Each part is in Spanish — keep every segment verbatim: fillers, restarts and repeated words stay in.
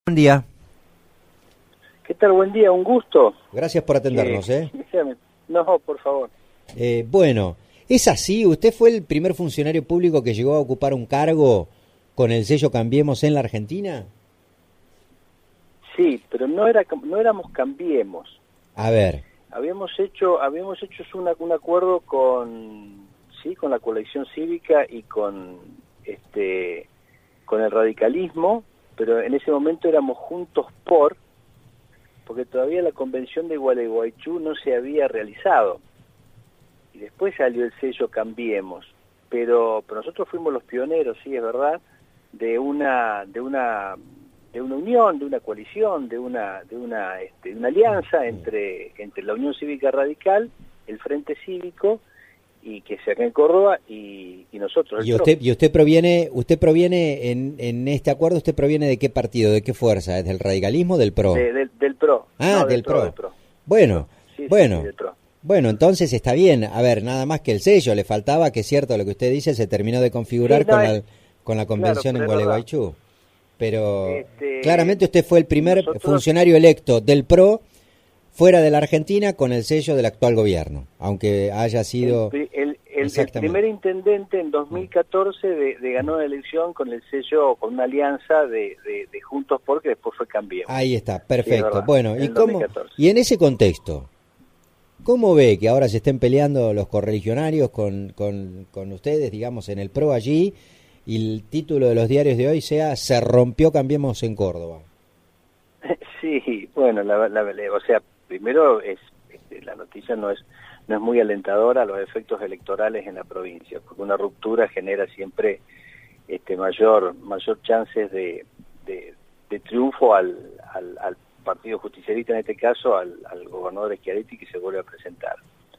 Buen día. ¿Qué tal? Buen día, un gusto. Gracias por atendernos, ¿eh? ¿eh? No, por favor. Eh, bueno, ¿es así? ¿Usted fue el primer funcionario público que llegó a ocupar un cargo con el sello Cambiemos en la Argentina? Sí, pero no era no éramos Cambiemos. A ver. Habíamos hecho habíamos hecho una, un acuerdo con sí, con la coalición cívica y con este con el radicalismo, pero en ese momento éramos Juntos por, porque todavía la convención de Gualeguaychú no se había realizado. Y después salió el sello Cambiemos, pero, pero nosotros fuimos los pioneros, sí, es verdad, de una de una de una unión, de una coalición, de una de una este, una alianza entre entre la Unión Cívica Radical, el Frente Cívico, y que se acá en Córdoba, y, y nosotros. Y usted y usted proviene usted proviene en, en este acuerdo, ¿usted proviene de qué partido, de qué fuerza? ¿Es del radicalismo o del PRO? De, de, del PRO. Ah, no, del, del, PRO. PRO, del PRO. Bueno, sí, bueno. Sí, del PRO. Bueno, entonces está bien. A ver, nada más que el sello, le faltaba, que es cierto lo que usted dice, se terminó de configurar sí, no, con, es, la, con la convención claro, en Gualeguaychú. Pero este, claramente usted fue el primer nosotros... funcionario electo del PRO fuera de la Argentina con el sello del actual gobierno, aunque haya sido... El, el, el, el primer intendente en dos mil catorce de, de ganó la elección con el sello, con una alianza de, de, de Juntos por, que después fue Cambiemos. Ahí está, perfecto. Sí, bueno, ¿y cómo? Y en ese contexto, ¿cómo ve que ahora se estén peleando los correligionarios con, con, con ustedes, digamos, en el PRO allí, y el título de los diarios de hoy sea "Se rompió Cambiemos en Córdoba"? Sí, bueno, la, la, la, o sea, primero es este, la noticia no es no es muy alentadora a los efectos electorales en la provincia, porque una ruptura genera siempre este mayor mayor chances de, de, de triunfo al, al, al Partido Justicialista, en este caso al, al gobernador Schiaretti, que se vuelve a presentar.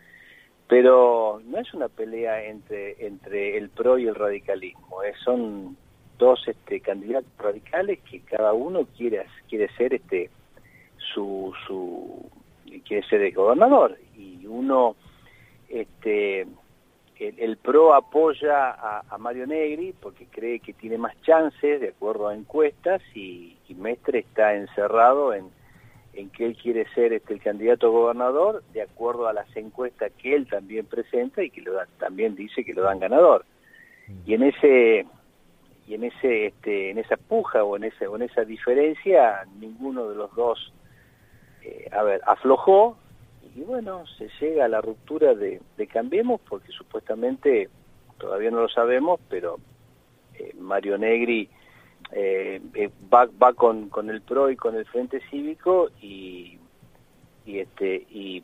Pero no es una pelea entre entre el PRO y el radicalismo, es, son dos este candidatos radicales que cada uno quiere quiere ser este su su quiere ser el gobernador, y uno este el, el PRO apoya a, a Mario Negri porque cree que tiene más chances de acuerdo a encuestas, y, y Mestre está encerrado en en que él quiere ser este el candidato a gobernador de acuerdo a las encuestas que él también presenta y que lo da, también dice que lo dan ganador. Y en ese y en ese este en esa puja o en ese o en esa diferencia ninguno de los dos eh, a ver aflojó, y bueno, se llega a la ruptura de, de Cambiemos porque supuestamente todavía no lo sabemos, pero eh, Mario Negri Eh, eh, va va con con el PRO y con el Frente Cívico, y y este y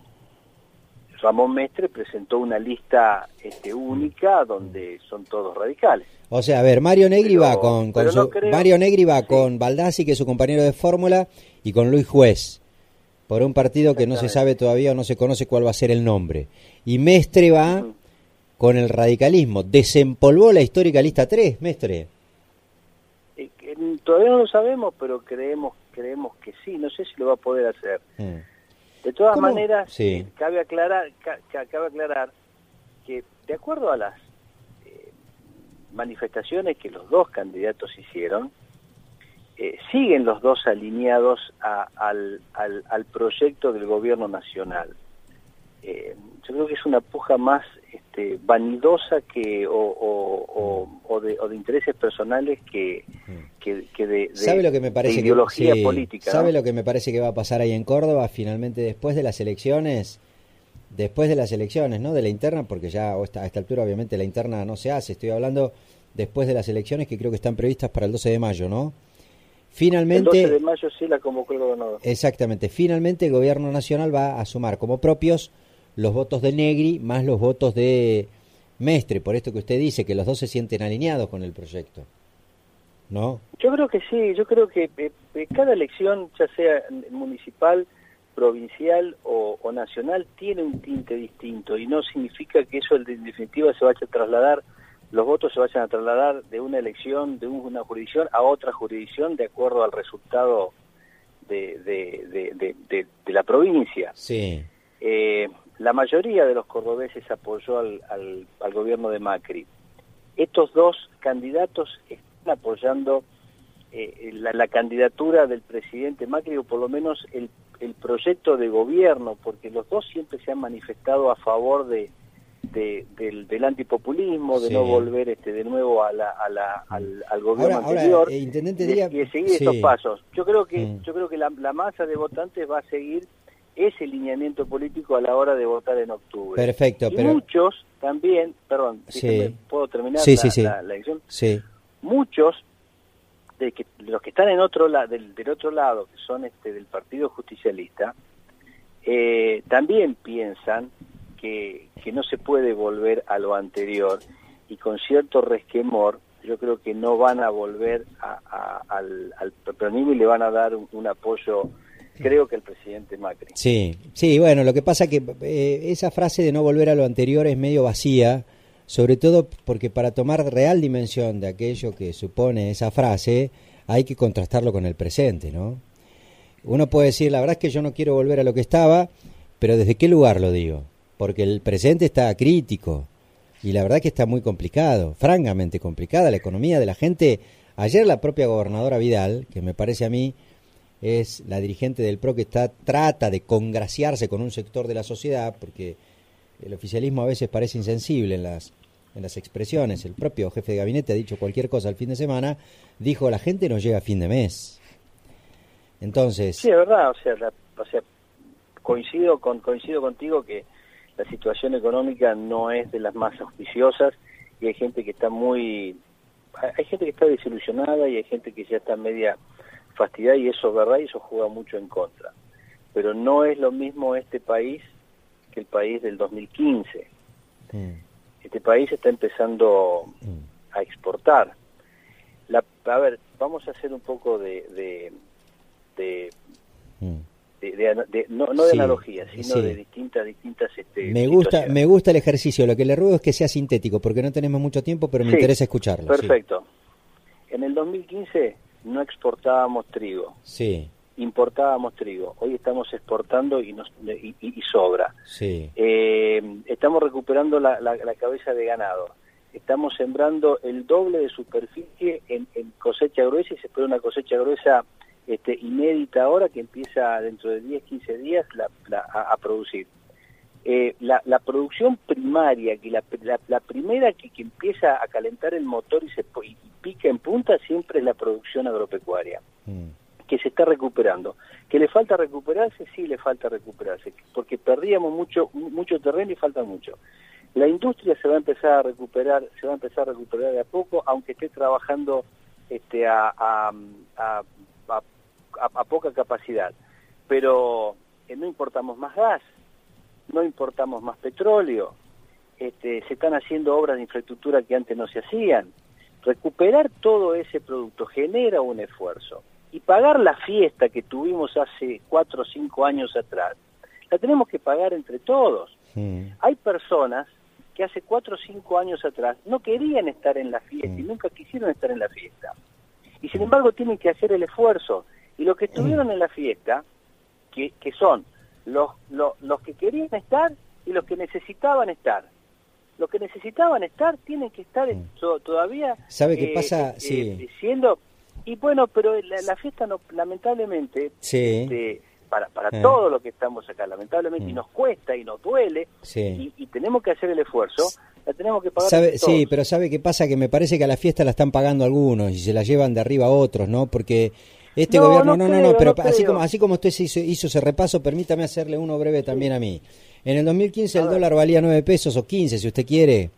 Ramón Mestre presentó una lista este única donde son todos radicales. O sea, a ver, Mario Negri pero, va con, con su, no creo... Mario Negri va sí. con Baldassi, que es su compañero de fórmula, y con Luis Juez, por un partido que no se sabe todavía o no se conoce cuál va a ser el nombre. Y Mestre va uh-huh. con el radicalismo. ¿Desempolvó la histórica lista tres, Mestre? Todavía no lo sabemos, pero creemos creemos que sí. No sé si lo va a poder hacer. Mm. De todas ¿Cómo? maneras, sí. cabe aclarar ca, cabe aclarar que de acuerdo a las eh, manifestaciones que los dos candidatos hicieron, eh, siguen los dos alineados a, al, al, al proyecto del gobierno nacional. Eh, yo creo que es una puja más este, vanidosa que o, o, o, o, de, o de intereses personales que, que, que de, de, ¿Sabe lo que me parece de ideología que, sí, política. ¿Sabe ¿no? lo que me parece que va a pasar ahí en Córdoba finalmente después de las elecciones? Después de las elecciones, ¿no? De la interna, porque ya a esta, a esta altura obviamente la interna no se hace. Estoy hablando después de las elecciones que creo que están previstas para el doce de mayo, ¿no? Finalmente, el doce de mayo sí la convocó el gobernador. Exactamente. Finalmente el gobierno nacional va a sumar como propios los votos de Negri más los votos de Mestre, por esto que usted dice, que los dos se sienten alineados con el proyecto, ¿no? Yo creo que sí, yo creo que eh, cada elección, ya sea municipal, provincial o, o nacional, tiene un tinte distinto, y no significa que eso en definitiva se vaya a trasladar, los votos se vayan a trasladar de una elección, de una jurisdicción a otra jurisdicción de acuerdo al resultado de, de, de, de, de, de la provincia. Sí. Eh, la mayoría de los cordobeses apoyó al, al, al gobierno de Macri. Estos dos candidatos están apoyando eh, la, la candidatura del presidente Macri, o por lo menos el, el proyecto de gobierno, porque los dos siempre se han manifestado a favor de, de del, del antipopulismo, de sí. no volver este de nuevo a la, a la, al, al gobierno ahora, anterior, ahora, eh, Intendente y, Díaz, de, y de seguir sí. estos pasos. Yo creo que mm. yo creo que la, la masa de votantes va a seguir ese lineamiento político a la hora de votar en octubre. Perfecto, y pero muchos también, perdón, sí. ¿puedo terminar sí, la, sí, sí. La, la elección? Sí. Muchos de, que, de los que están en otro la, del, del otro lado, que son este del Partido Justicialista, eh, también piensan que, que no se puede volver a lo anterior, y con cierto resquemor yo creo que no van a volver a, a, al, al peronismo y le van a dar un, un apoyo, creo que el presidente Macri. Sí, sí, bueno, lo que pasa que eh, esa frase de no volver a lo anterior es medio vacía, sobre todo porque para tomar real dimensión de aquello que supone esa frase hay que contrastarlo con el presente, ¿no? Uno puede decir, la verdad es que yo no quiero volver a lo que estaba, pero ¿desde qué lugar lo digo? Porque el presente está crítico y la verdad que está muy complicado, francamente complicada la economía de la gente. Ayer la propia gobernadora Vidal, que me parece a mí es la dirigente del P R O que está trata de congraciarse con un sector de la sociedad, porque el oficialismo a veces parece insensible en las en las expresiones. El propio jefe de gabinete ha dicho cualquier cosa el fin de semana, dijo la gente no llega a fin de mes. Entonces, sí, es verdad, o sea, la, o sea, coincido con coincido contigo que la situación económica no es de las más auspiciosas y hay gente que está muy hay gente que está desilusionada y hay gente que ya está media fastidiada, y eso es verdad, y eso juega mucho en contra. Pero no es lo mismo este país que el país del dos mil quince. Mm. Este país está empezando mm. a exportar. La, a ver, vamos a hacer un poco de de de, mm. de, de, de no, no de sí, analogía, sino sí. de distintas distintas este, me gusta me gusta el ejercicio. Lo que le ruego es que sea sintético, porque no tenemos mucho tiempo, pero me sí, interesa escucharlo. Perfecto. Sí. En el dos mil quince no exportábamos trigo. Sí. Importábamos trigo. Hoy estamos exportando y nos y, y sobra. Sí. Eh, estamos recuperando la, la, la cabeza de ganado. Estamos sembrando el doble de superficie en, en cosecha gruesa, y se espera una cosecha gruesa este, inédita ahora, que empieza dentro de diez, quince días la, la, a, a producir. Eh, la, la producción primaria, que la, la, la primera que, que empieza a calentar el motor y se y pica en punta, siempre es la producción agropecuaria, mm. que se está recuperando. ¿Que le falta recuperarse? Sí, le falta recuperarse, porque perdíamos mucho mucho terreno y falta mucho. La industria se va a empezar a recuperar, se va a empezar a recuperar de a poco, aunque esté trabajando este a a, a, a, a poca capacidad. Pero eh, no importamos más gas, no importamos más petróleo, este, se están haciendo obras de infraestructura que antes no se hacían. Recuperar todo ese producto genera un esfuerzo, y pagar la fiesta que tuvimos hace cuatro o cinco años atrás, la tenemos que pagar entre todos. Mm. Hay personas que hace cuatro o cinco años atrás no querían estar en la fiesta mm. y nunca quisieron estar en la fiesta, y sin embargo tienen que hacer el esfuerzo, y los que estuvieron mm. en la fiesta, que, que son Los, los, los que querían estar y los que necesitaban estar. Los que necesitaban estar tienen que estar mm. to, todavía ¿Sabe qué eh, pasa? Eh, sí. eh, siendo, y bueno, pero la, la fiesta no, lamentablemente, sí. este, para para eh. todos los que estamos acá, lamentablemente, mm. y nos cuesta y nos duele, sí. y, y tenemos que hacer el esfuerzo, la tenemos que pagar ¿Sabe? todos. Sí, pero ¿sabe qué pasa? Que me parece que a la fiesta la están pagando algunos y se la llevan de arriba a otros, ¿no? Porque este no, gobierno, no, no, creo, no, pero no así creo. como así como usted hizo, hizo ese repaso, permítame hacerle uno breve también sí. a mí. En el dos mil quince a el ver. dólar valía nueve pesos o quince, si usted quiere,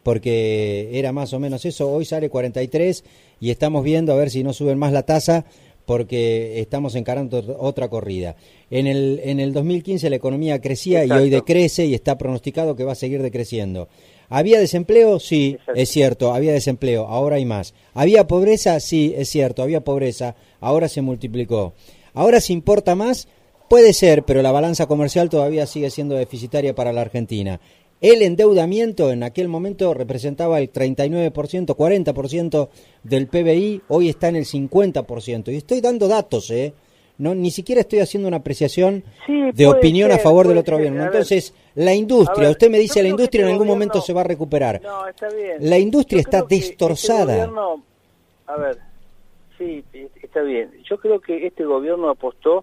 porque era más o menos eso. Hoy sale cuarenta y tres y estamos viendo a ver si no suben más la tasa, porque estamos encarando otra corrida. En el en el dos mil quince la economía crecía. Exacto. Y hoy decrece, y está pronosticado que va a seguir decreciendo. ¿Había desempleo? Sí, Exacto. es cierto, había desempleo, ahora hay más. ¿Había pobreza? Sí, es cierto, había pobreza, ahora se multiplicó. ¿Ahora se importa más? Puede ser, pero la balanza comercial todavía sigue siendo deficitaria para la Argentina. El endeudamiento en aquel momento representaba el treinta y nueve por ciento, cuarenta por ciento del P B I, hoy está en el cincuenta por ciento. Y estoy dando datos, ¿eh? No, ni siquiera estoy haciendo una apreciación sí, de opinión ser, a favor del otro gobierno. Entonces, la industria, ver, usted me dice, la industria este en algún gobierno, momento se va a recuperar. No, está bien. La industria yo está destrozada. Este gobierno, a ver, sí, está bien. Yo creo que este gobierno apostó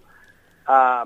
a,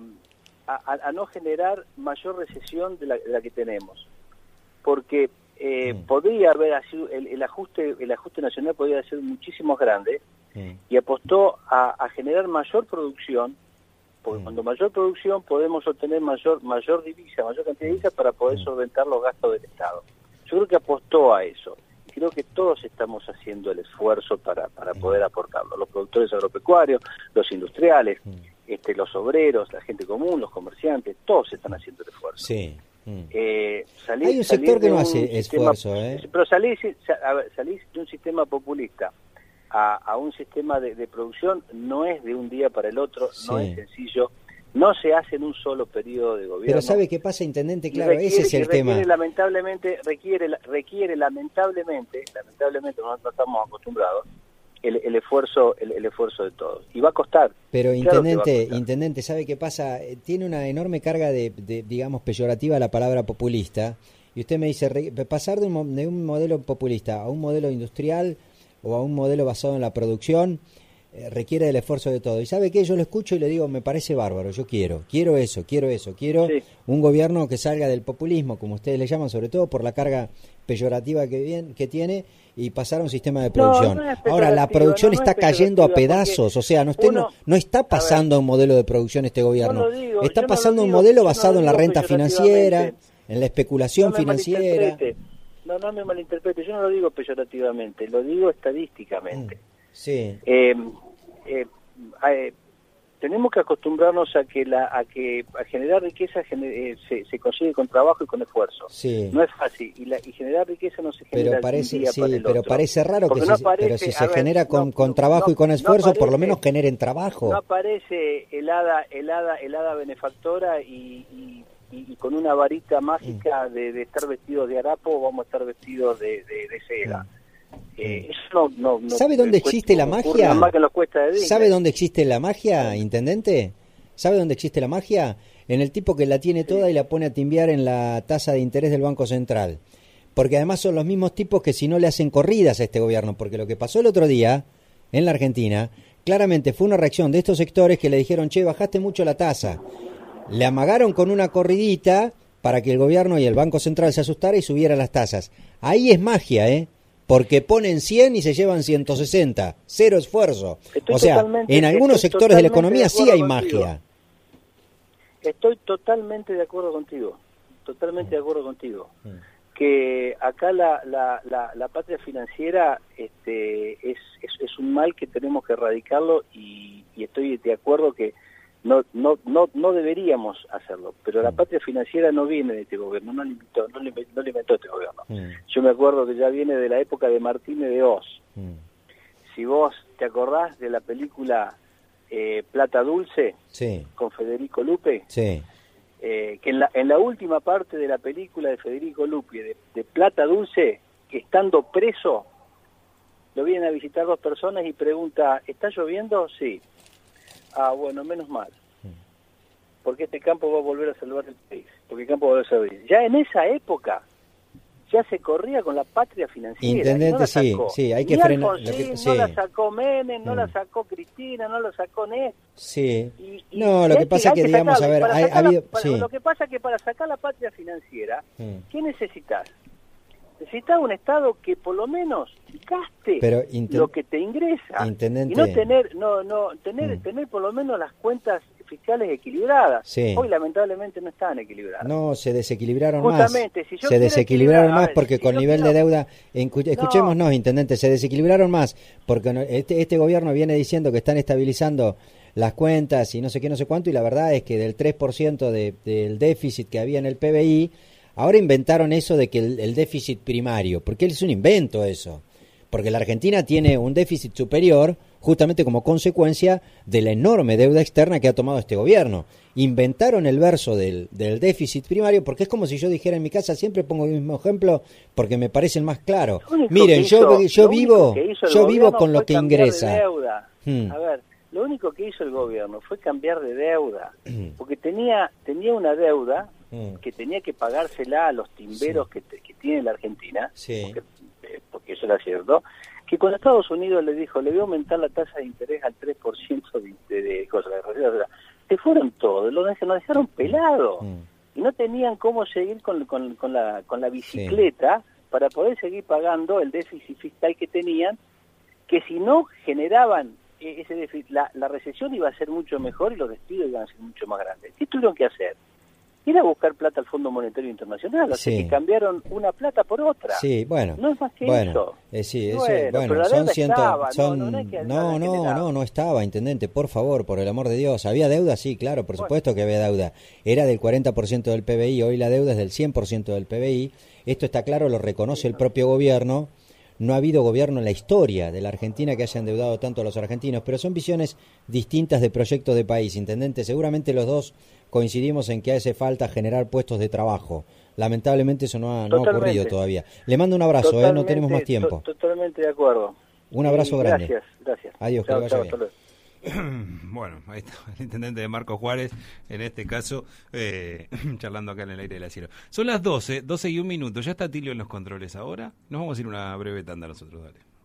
a, a no generar mayor recesión de la, de la que tenemos, porque eh, mm. podría haber sido el, el ajuste, el ajuste nacional podría ser muchísimo más grande, mm. y apostó a, a generar mayor producción, porque mm. cuando mayor producción podemos obtener mayor mayor divisa, mayor cantidad de divisa para poder mm. solventar los gastos del Estado. Yo creo que apostó a eso. Creo que todos estamos haciendo el esfuerzo para, para poder aportarlo. Los productores agropecuarios, los industriales, mm. este, los obreros, la gente común, los comerciantes, todos están haciendo el esfuerzo. Sí. Mm. Eh, salir, Hay un sector que no hace sistema, esfuerzo, ¿eh? Pero salís, a ver, salís de un sistema populista a, a un sistema de, de producción, no es de un día para el otro, sí. no es sencillo. No se hace en un solo periodo de gobierno. Pero ¿sabe qué pasa, intendente? Claro, requiere, ese es el requiere, tema. Lamentablemente, requiere, requiere lamentablemente, lamentablemente no, no estamos acostumbrados, el, el esfuerzo, el, el esfuerzo de todos. Y va a costar. Pero claro intendente, costar. intendente, ¿sabe qué pasa? Tiene una enorme carga de, de, digamos, peyorativa la palabra populista. Y usted me dice, pasar de un, de un modelo populista a un modelo industrial o a un modelo basado en la producción, requiere del esfuerzo de todo. Y ¿sabe qué? Yo lo escucho y le digo, me parece bárbaro, yo quiero, quiero eso, quiero eso, quiero sí. un gobierno que salga del populismo, como ustedes le llaman, sobre todo por la carga peyorativa que, bien, que tiene, y pasar a un sistema de producción. No, no Ahora, la producción no, no está cayendo a pedazos, o sea, no, usted uno, no, no está pasando a un modelo de producción este gobierno, no digo, está pasando a un modelo basado en la renta financiera, en la especulación no financiera. No, no me malinterprete, yo no lo digo peyorativamente, lo digo estadísticamente. Mm. Sí. Eh, eh, eh, tenemos que acostumbrarnos a que la, a que a generar riqueza gener, eh, se, se consigue con trabajo y con esfuerzo. Sí. No es fácil y, la, y generar riqueza no se genera pero parece, de un día sí, para el pero otro. parece raro que no si, aparece, pero si se ver, genera con, no, con trabajo no, y con esfuerzo, no aparece, por lo menos generen trabajo. No aparece el hada, el hada, el hada benefactora y, y, y, y con una varita mágica mm. de, de estar vestidos de harapo vamos a estar vestidos de, de, de seda. Mm. Eh, eso no, no, ¿Sabe dónde existe la magia? ¿Sabe dónde existe la magia, intendente? ¿Sabe dónde existe la magia? En el tipo que la tiene toda y la pone a timbiar en la tasa de interés del Banco Central. Porque además son los mismos tipos que si no le hacen corridas a este gobierno. Porque lo que pasó el otro día en la Argentina, claramente fue una reacción de estos sectores que le dijeron, che, bajaste mucho la tasa. Le amagaron con una corridita para que el gobierno y el Banco Central se asustara y subiera las tasas. Ahí es magia, ¿eh? Porque ponen cien y se llevan ciento sesenta, cero esfuerzo. Estoy o sea, en algunos sectores de la economía sí hay contigo. magia. Estoy totalmente de acuerdo contigo, totalmente de acuerdo contigo. Que acá la, la, la, la patria financiera este, es, es, es un mal que tenemos que erradicarlo y, y estoy de acuerdo que no no no no deberíamos hacerlo, pero la patria financiera no viene de este gobierno, no lo inventó, no lo inventó, no lo inventó este gobierno. Mm. Yo me acuerdo que ya viene de la época de Martínez de Oz. Mm. Si vos te acordás de la película eh, Plata Dulce, sí. con Federico Lupi, sí. eh, que en la, en la última parte de la película de Federico Lupi, de, de Plata Dulce, que estando preso, lo vienen a visitar dos personas y pregunta, ¿está lloviendo? Sí. Ah, bueno, menos mal. Porque este campo va a volver a salvar el país. Porque el campo va a volver a salvar. Ya en esa época, ya se corría con la patria financiera. Intendente, no la sí, sacó. sí, hay que Ni frenar. Alfonsín, que, sí. No la sacó Menem, no mm. la sacó Cristina, no la sacó Néstor. Sí. Y, y no, lo que pasa es que, que digamos, a ver, hay, ha habido... La, sí. Lo que pasa es que para sacar la patria financiera, mm. ¿qué necesitas? Necesitas un Estado que por lo menos gaste Pero, inten... lo que te ingresa. Intendente. Y no tener, no, no, tener, mm. tener por lo menos las cuentas fiscales equilibradas. Sí. Hoy lamentablemente no están equilibradas. No, se desequilibraron Justamente, más. Si yo se desequilibraron más porque ver, con si nivel quiero... de deuda, escuchémonos, no. intendente, se desequilibraron más porque este, este gobierno viene diciendo que están estabilizando las cuentas y no sé qué, no sé cuánto, y la verdad es que del tres por ciento de, del déficit que había en el P B I, ahora inventaron eso de que el, el déficit primario, porque es un invento eso, porque la Argentina tiene un déficit superior justamente como consecuencia de la enorme deuda externa que ha tomado este gobierno. Inventaron el verso del, del déficit primario, porque es como si yo dijera en mi casa, siempre pongo el mismo ejemplo porque me parece el más claro. Miren, yo, hizo, yo vivo yo vivo con lo que ingresa. Deuda. Hmm. A ver, lo único que hizo el gobierno fue cambiar de deuda, porque tenía tenía una deuda mm. que tenía que pagársela a los timberos sí. que, que tiene la Argentina, sí. porque, porque eso era cierto, que cuando Estados Unidos le dijo, le voy a aumentar la tasa de interés al tres por ciento de, de, de cosas, se fueron todos, lo dejaron, nos dejaron pelados, mm. y no tenían cómo seguir con, con, con, la, con la bicicleta sí. para poder seguir pagando el déficit fiscal que tenían, que si no generaban ese déficit, la, la recesión iba a ser mucho mejor y los despidos iban a ser mucho más grandes. ¿Qué tuvieron que hacer? Ir a buscar plata al Fondo Monetario Internacional, así sí. que cambiaron una plata por otra. Sí, bueno. No es más que bueno, eso. Eh, sí, eso, bueno, bueno, pero la son deuda ciento, estaba, son, no, no, no, no, no, no, no estaba, intendente, por favor, por el amor de Dios. ¿Había deuda? Sí, claro, por bueno. supuesto que había deuda. Era del cuarenta por ciento del P B I, hoy la deuda es del cien por ciento del P B I. Esto está claro, lo reconoce sí, el propio gobierno. No ha habido gobierno en la historia de la Argentina que haya endeudado tanto a los argentinos, pero son visiones distintas de proyectos de país, intendente. Seguramente los dos coincidimos en que hace falta generar puestos de trabajo. Lamentablemente eso no ha, no ha ocurrido todavía. Le mando un abrazo, eh, no tenemos más tiempo. To totalmente de acuerdo. Un abrazo y grande. Gracias, gracias. Adiós, chao, que vaya bien. Bueno, ahí está el intendente de Marcos Juárez, en este caso, eh, charlando acá en el aire de la cielo. Son las doce, doce y un minuto. Ya está Tilio en los controles ahora. Nos vamos a ir una breve tanda nosotros, dale.